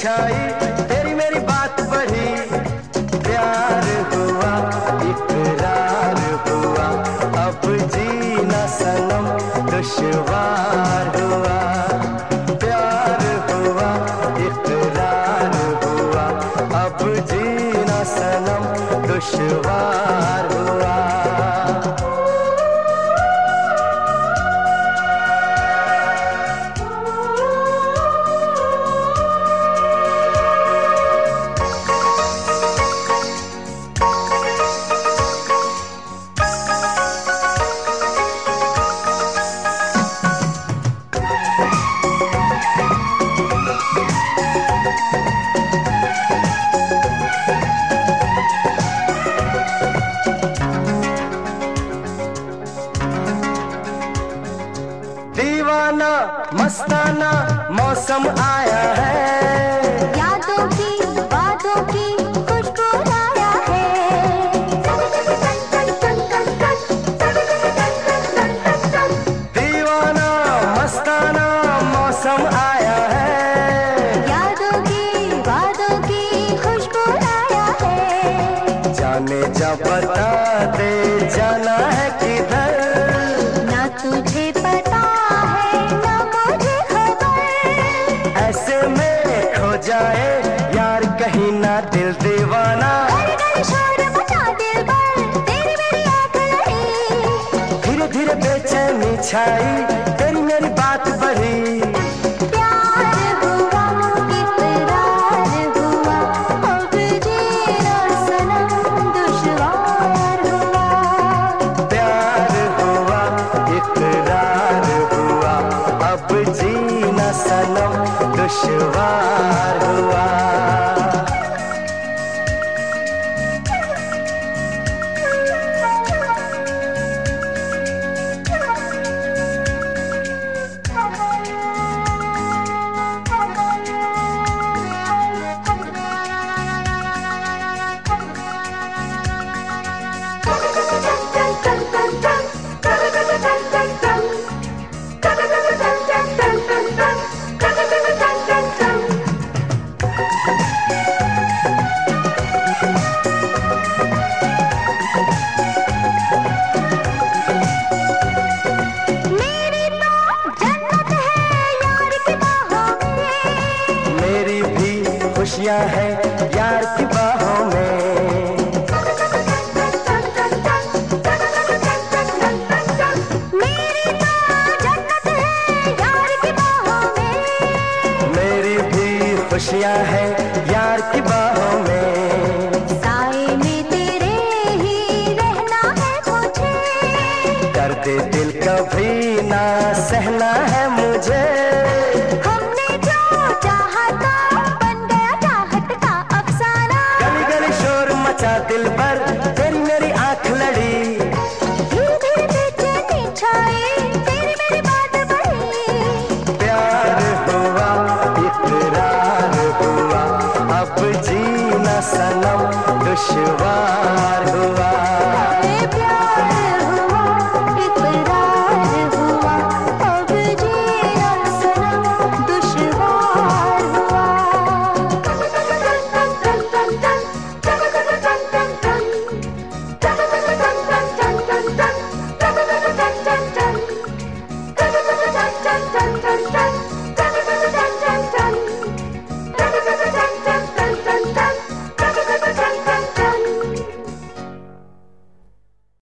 छाई, तेरी मेरी बात बढ़ी, प्यार हुआ इकरार हुआ, अब जीना सनम दुश्वार हुआ, प्यार हुआ इकरार हुआ, अब जीना सनम दुश्वार हुआ। दीवाना मस्ताना मौसम आया है, यादों की बातों की खुशबू लाया है। दीवाना मस्ताना मौसम आया है, यादों की बातों की खुशबू लाया है। जाने जा बता दे जाना है किधर, ना तुझे पता है ना मुझे खबर, ऐसे में खो जाए यार कहीं ना दिल दीवाना। घर घर शोर मचा दिल पर तेरी मेरी आँख लड़ी, धीरे धीरे बेचैनी छाई, तेरी मेरी बात बढ़ी, प्यार हुआ इकरार हुआ, अब जीना सनम दुश्वार हुआ। प्यार हुआ इकरार हुआ, अब जीना सनम दुश्वार हुआ। मेरी तो जन्नत है यार की बाहों में, मेरी भी खुशियां हैं यार की बाहों में, मेरी तो जन्नत है यार की बाहों में, मेरी भी खुशियां हैं यार की बाहों में। साए में तेरे ही रहना है मुझे, दर्द दिल कभी ना सहना है मुझे, हमने जो चाहा था बन गया चाहत का अफसाना। गली गली शोर मचा दिल पर तेरी मेरी आंख लड़ी, धीरे धीरे बेचैनी छाई, तेरी मेरी बात बढ़ी, प्यार हुआ इकरार हुआ, अब जीना सनम दुश्वार हुआ।